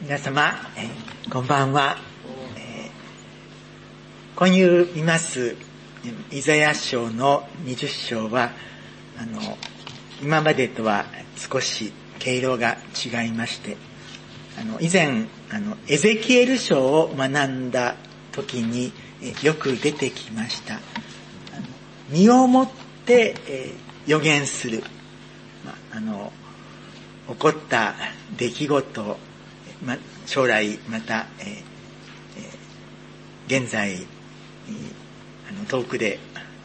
皆様、こんばんは。今夕見ますイザヤ書の20章は今までとは少し毛色が違いまして、以前エゼキエル書を学んだ時によく出てきました身をもって予言する、起こった出来事、将来また、現在遠くで、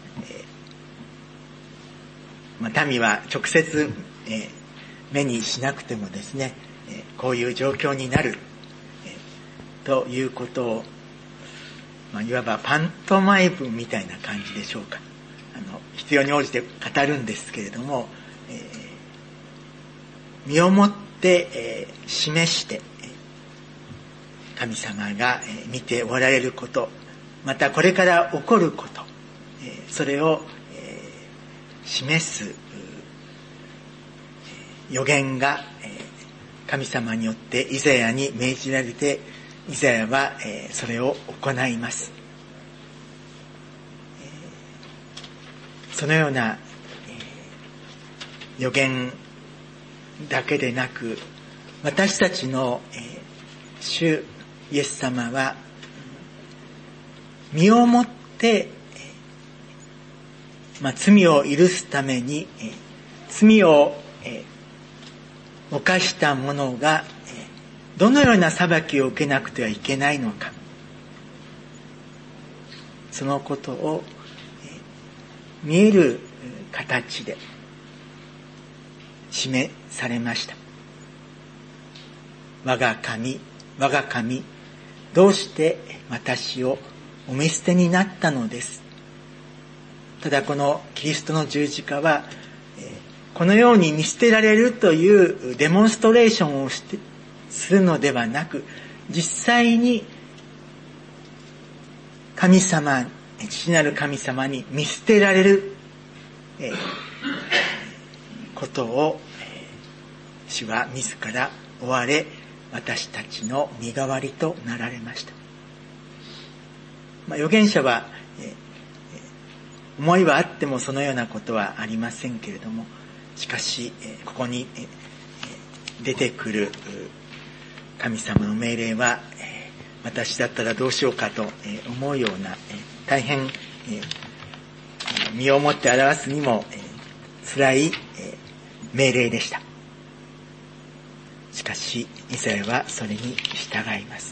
民は直接、目にしなくてもですね、こういう状況になる、ということを、いわばパントマイムみたいな感じでしょうか。必要に応じて語るんですけれども、身をもって、示して神様が見ておられること、またこれから起こること、それを示す予言が神様によってイザヤに命じられて、イザヤはそれを行います。そのような予言だけでなく、私たちの主イエス様は身をもって罪を許すために罪を犯した者がどのような裁きを受けなくてはいけないのか、そのことを見える形で示されました。我が神、どうして私をお見捨てになったのです。ただこのキリストの十字架は、このように見捨てられるというデモンストレーションをするのではなく、実際に神様、父なる神様に見捨てられることを主は自ら追われ、私たちの身代わりとなられました。預言者は、思いはあってもそのようなことはありませんけれども、しかしここに出てくる神様の命令は、私だったらどうしようかと思うような大変身をもって表すにも辛い命令でした。しかしイザヤはそれに従います。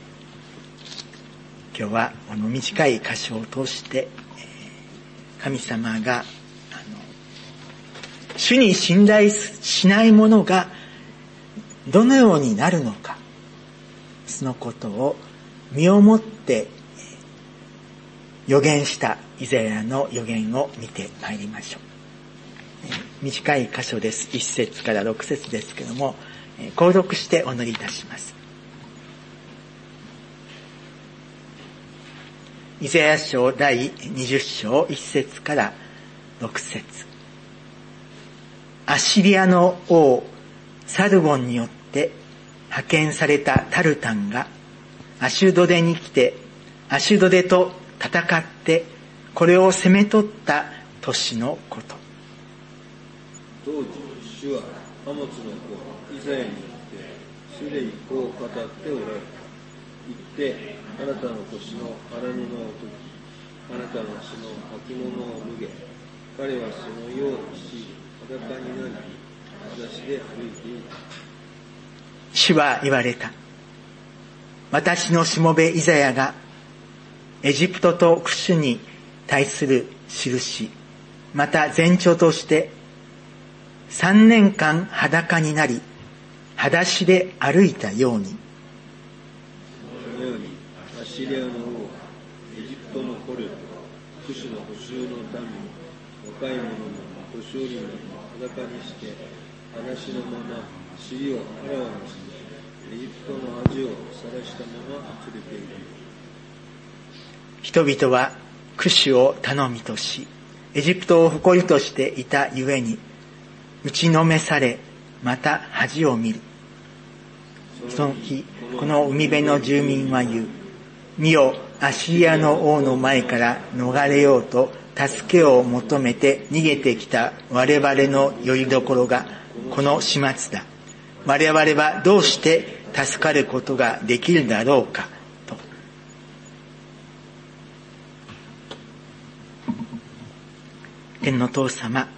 今日はこの短い箇所を通して神様が主に信頼しない者がどのようになるのか、そのことを身をもって予言したイザヤの予言を見てまいりましょう。短い箇所です。1節から6節ですけれども、購読してお祈りいたします。イザヤ書第20章1節から6節。アッシリアの王サルゴンによって派遣されたタルタンがアシュドデに来て、アシュドデと戦ってこれを攻め取った年のこと。 当時主はアモツの子イザヤによってすでにこう語っておられた。言ってあなたの腰の荒布を解き、あなたの足の履物を脱げ。彼はそのようにし裸になり裸足で歩いていた。 主は言われた。私のしもべイザヤがエジプトとクシュに対する印、また前兆として3年間裸になり裸足で歩いたように、 そのようにアッシリアの王はエジプトの捕虜とクシュの捕囚の民、若い者も年寄りも裸にして裸足のまま尻をあらわにしてエジプトの恥を晒したまま連れている。 人々はクシュを頼みとし、エジプトを誇りとしていたゆえに打ちのめされ、また恥を見る。 その日、この海辺の住民は言う。見よ、アシリアの王の前から逃れようと助けを求めて逃げてきた我々の拠り所がこの始末だ。我々はどうして助かることができるだろうかと。天の父様、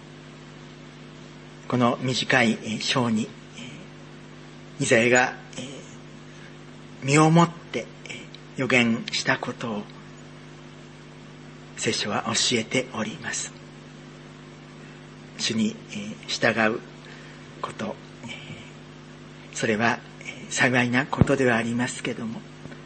この短い章にイザヤが身をもって予言したことを聖書は教えております。主に従うこと、それは幸いなことではありますけども、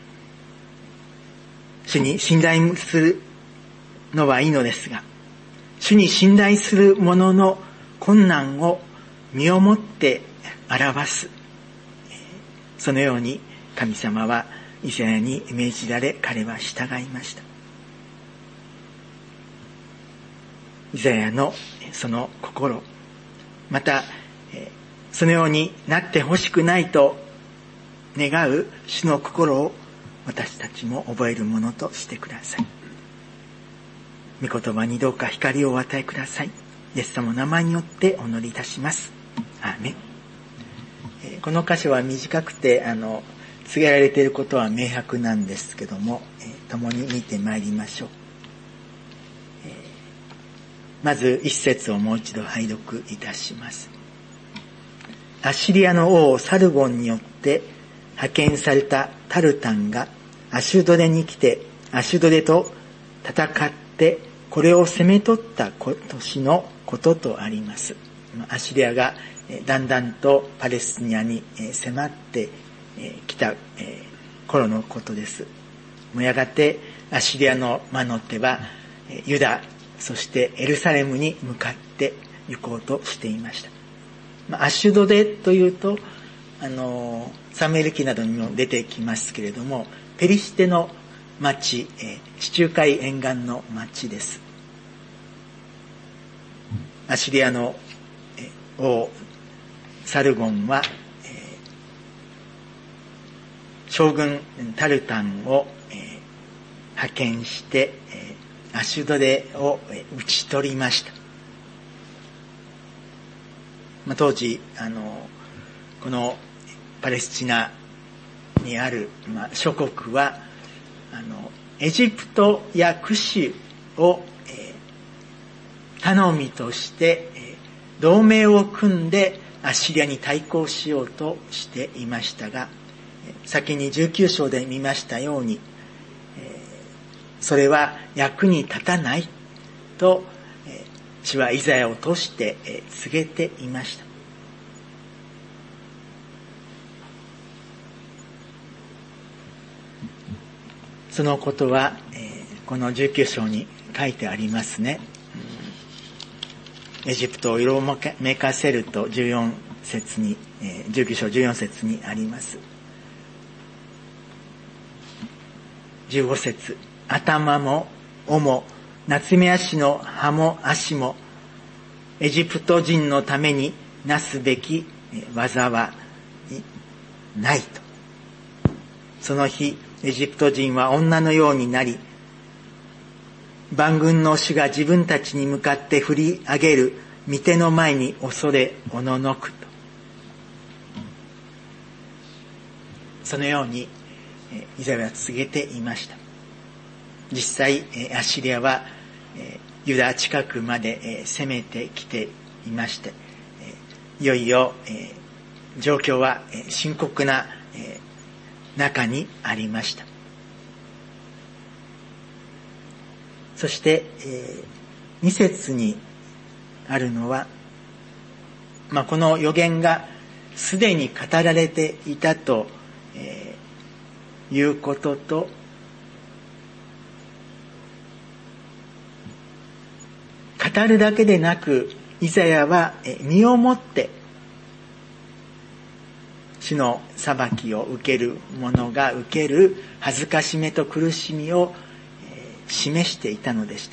主に信頼するのはいいのですが、主に信頼する者の困難を身をもって表す、そのように神様はイザヤに命じられ、彼は従いました。イザヤのその心、またそのようになってほしくないと願う主の心を私たちも覚えるものとしてください。御言葉にどうか光をお与えください。イエス様の名前によってお祈りいたします。アーメン。この箇所は短くて告げられていることは明白なんですけども、共に見てまいりましょう。まず一節をもう一度拝読いたします。アシリアの王サルゴンによって派遣されたタルタンがアシュドデに来て、アシュドデと戦ってこれを攻め取った年のこととあります。アシリアがだんだんとパレスチナに迫ってきた頃のことです。やがてアシリアの魔の手はユダ、そしてエルサレムに向かって行こうとしていました。アシュドデというとサムエル記などにも出てきますけれども、ペリシテの町、地中海沿岸の町です。アシリアの王サルゴンは将軍タルタンを派遣してアシュドデを討ち取りました。当時このパレスチナにある諸国はエジプトやクシを頼みとして同盟を組んでアッシリアに対抗しようとしていましたが、先に19章で見ましたようにそれは役に立たないと主はイザヤを通して告げていました。そのことはこの19章に書いてありますね。エジプトを色めかせると14節に19章14節にあります。15節、頭も尾も夏目足の葉も足もエジプト人のためになすべき技はないと。その日エジプト人は女のようになり、万軍の主が自分たちに向かって振り上げる御手の前に恐れおののくと。そのようにイザヤは告げていました。実際アッシリアはユダ近くまで攻めてきていまして、いよいよ状況は深刻な中にありました。そして2節にあるのは、この預言がすでに語られていたということと、語るだけでなくイザヤは身をもって主の裁きを受ける者が受ける恥ずかしめと苦しみを示していたのでした。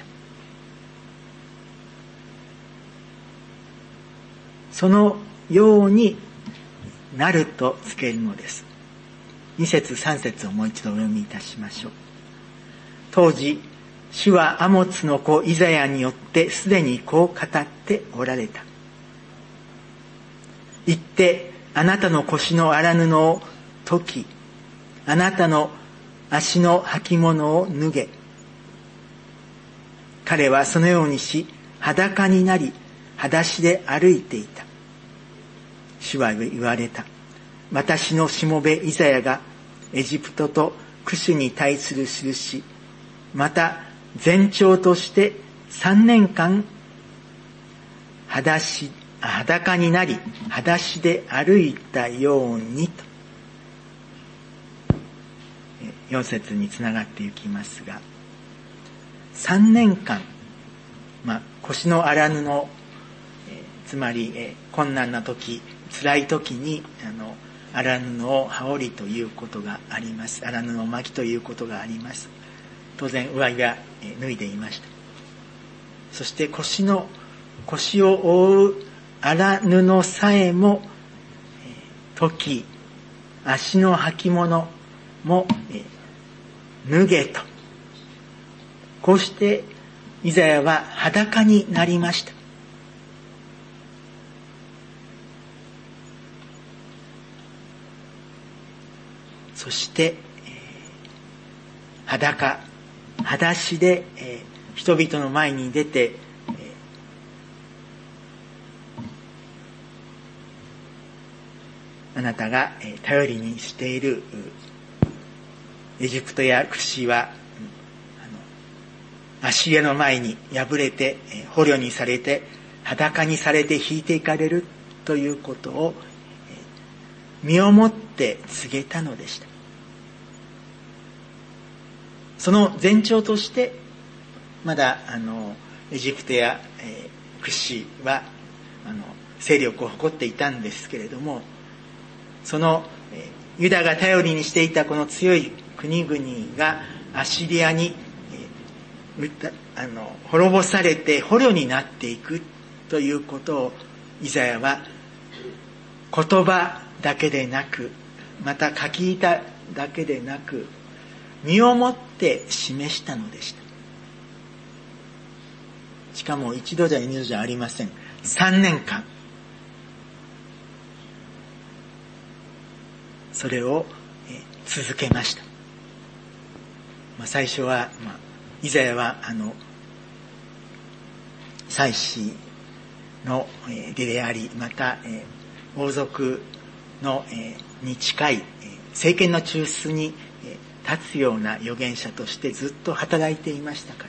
そのようになるとつけるのです。2節3節をもう一度お読みいたしましょう。当時、主はアモツの子イザヤによってすでにこう語っておられた。言って、あなたの腰の荒布を解き、あなたの足の履物を脱げ。彼はそのようにし、裸になり、裸足で歩いていた。主は言われた。私のしもべイザヤがエジプトとクシュに対する印、また前兆として3年間裸になり裸足で歩いたようにと4節につながっていきますが、3年間、腰の荒布、つまり困難な時、辛い時に荒布を羽織ということがあります。荒布を巻きということがあります。当然上着は脱いでいました。そして腰を覆う荒布さえも解き、足の履物も脱げと、こうしてイザヤは裸になりました。そして裸足で人々の前に出てあなたが頼りにしているエジプトやクシはアッシリアの前に敗れて捕虜にされて裸にされて引いていかれるということを身をもって告げたのでした。その前兆としてまだエジプトやクシは勢力を誇っていたんですけれども、そのユダが頼りにしていたこの強い国々がアッシリアに滅ぼされて捕虜になっていくということをイザヤは言葉だけでなく、また書き板だけでなく身をもって示したのでした。しかも一度じゃ二度じゃありません。3年間それを続けました。最初はイザヤは祭司の出であり、また王族のに近い政権の中枢に立つような預言者としてずっと働いていましたから、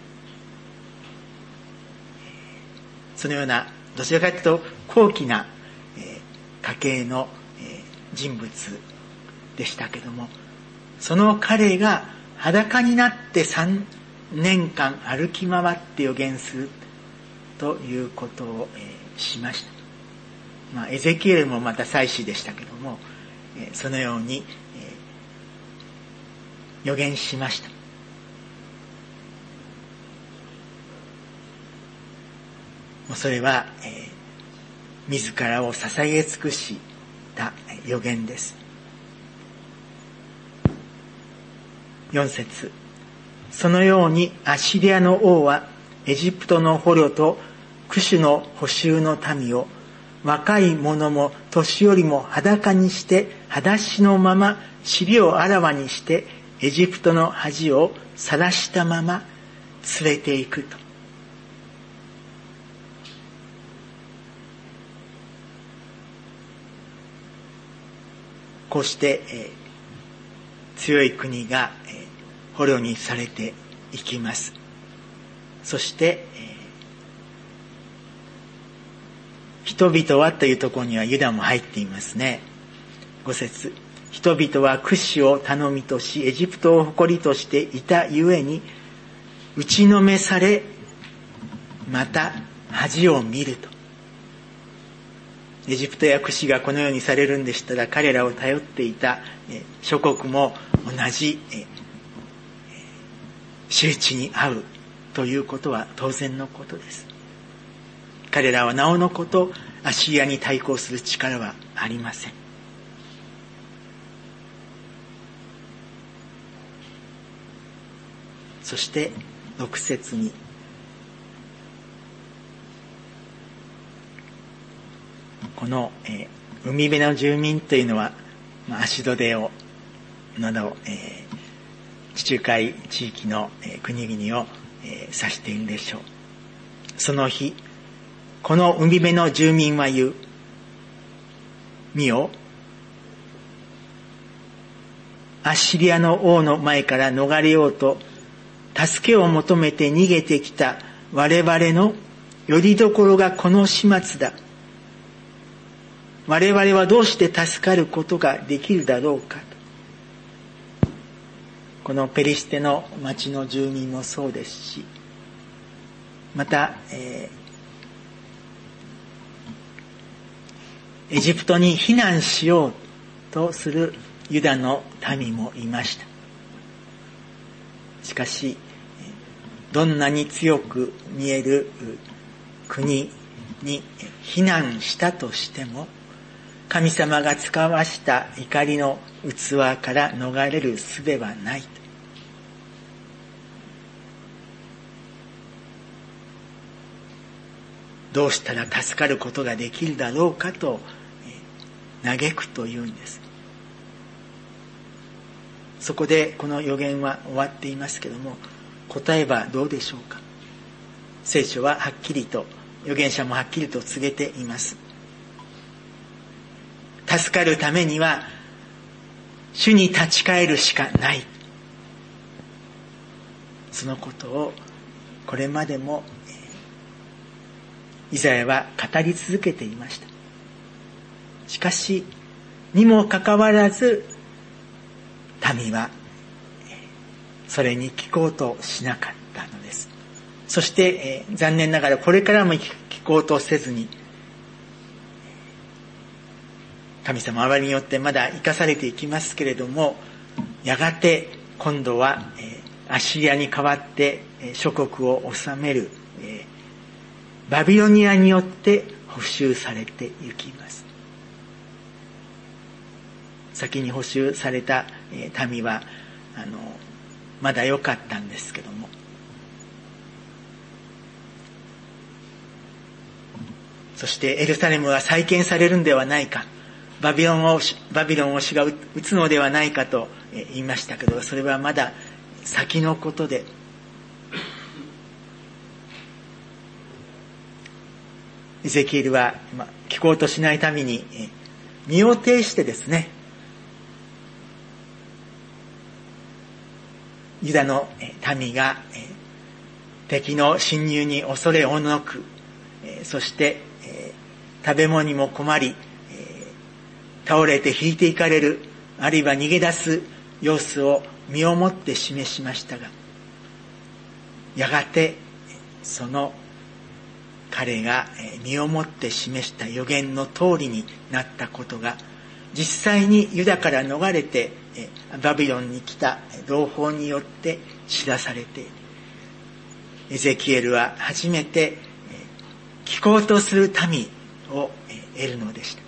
そのようなどちらかというと高貴な家系の人物でしたけども、その彼が裸になって3年間歩き回って預言するということをしました。エゼキエルもまた祭司でしたけども、そのように預言しました。それは自らを捧げ尽くした預言です。4節、そのようにアッシリアの王はエジプトの捕虜とクシュの捕囚の民を若い者も年寄りも裸にして裸足のまま尻をあらわにしてエジプトの恥を晒したまま連れていくと。こうして強い国が捕虜にされていきます。そして人々はというところにはユダも入っていますね。5節、人々はクシを頼みとしエジプトを誇りとしていたゆえに打ちのめされ、また恥を見ると。エジプトやクシがこのようにされるんでしたら、彼らを頼っていた諸国も同じ仕打ちに遭うということは当然のことです。彼らはなおのことアッシリアに対抗する力はありません。 そして6節に、この、海辺の住民というのは、アシドデオなど、地中海地域の国々を指しているでしょう。その日、この海辺の住民は言う。見よ、アッシリアの王の前から逃れようと助けを求めて逃げてきた我々の拠り所がこの始末だ。我々はどうして助かることができるだろうかと。このペリシテの町の住民もそうですし、また、エジプトに避難しようとするユダの民もいました。しかし、どんなに強く見える国に避難したとしても、神様が使わした怒りの器から逃れる術はない。どうしたら助かることができるだろうかと嘆くというんです。そこでこの預言は終わっていますけれども、答えはどうでしょうか。聖書ははっきりと、預言者もはっきりと告げています。助かるためには主に立ち返るしかない。そのことをこれまでもイザヤは語り続けていました。しかしにもかかわらず民はそれに聞こうとしなかったのです。そして残念ながらこれからも聞こうとせずに、神様は憐れみによってまだ生かされていきますけれども、やがて今度はアッシリアに代わって諸国を治めるバビロニアによって捕囚されていきます。先に捕囚された民はまだ良かったんですけども、そしてエルサレムは再建されるんではないか、バビロンを主が打つのではないかと言いましたけど、それはまだ先のことで、エゼキエルは聞こうとしないために身を挺してですね、ユダの民が敵の侵入に恐れおののく、そして食べ物にも困り、倒れて引いていかれる、あるいは逃げ出す様子を身をもって示しましたが、やがてその彼が身をもって示した預言の通りになったことが、実際にユダから逃れてバビロンに来た同胞によって知らされて、エゼキエルは初めて聞こうとする民を得るのでした。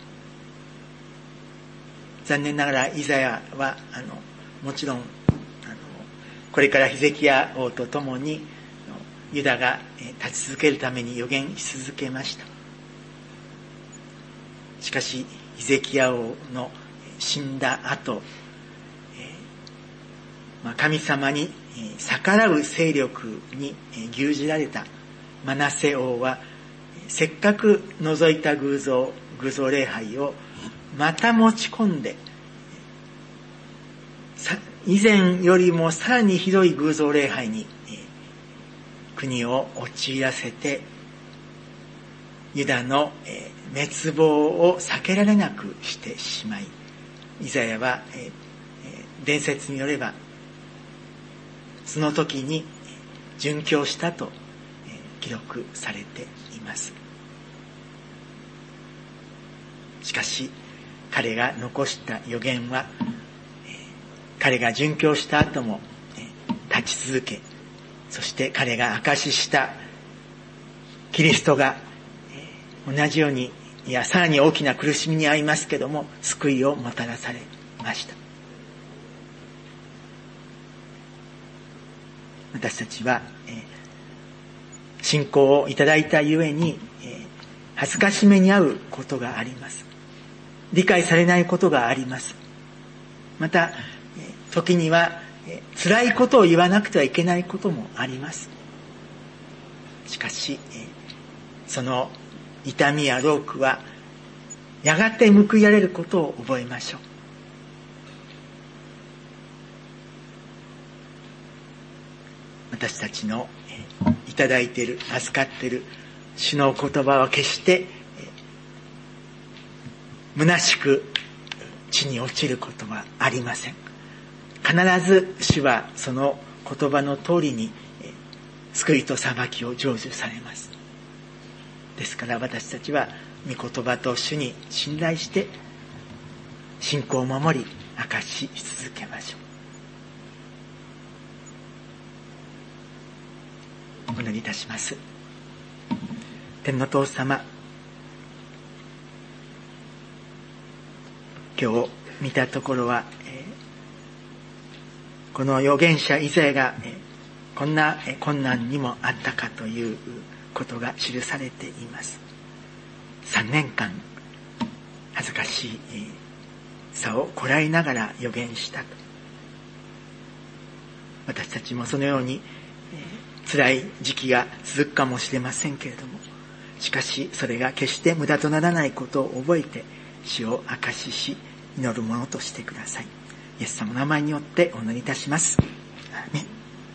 残念ながらイザヤはもちろんこれからヒゼキヤ王と共にユダが立ち続けるために預言し続けました。しかしヒゼキヤ王の死んだ後、神様に逆らう勢力に牛耳られたマナセ王は、せっかく除いた偶像礼拝をまた持ち込んで、以前よりもさらにひどい偶像礼拝に国を陥らせて、ユダの滅亡を避けられなくしてしまい、イザヤは伝説によればその時に殉教したと記録されています。しかし彼が残した預言は、彼が殉教した後も立ち続け、そして彼が証ししたキリストが同じように、いやさらに大きな苦しみに遭いますけども、救いをもたらされました。 私たちは、信仰をいただいたゆえに、恥ずかしめに遭うことがあります。理解されないことがあります。また、時には辛いことを言わなくてはいけないこともあります。しかし、その痛みや労苦はやがて報いられることを覚えましょう。私たちのいただいている、預かっている主の言葉は決して虚しく地に落ちることはありません。必ず主はその言葉の通りに救いと裁きを成就されます。ですから私たちは御言葉と主に信頼して信仰を守り証し続けましょう。お祈りいたします。天の父様、今日見たところは、この預言者イザヤがこんな困難にもあったかということが記されています。3年間恥ずかしいさをこらえながら預言したと。私たちもそのように辛い時期が続くかもしれませんけれども、しかしそれが決して無駄とならないことを覚えて主を証しし祈るものとしてください。イエス様の名前によってお祈りいたします。アーメン。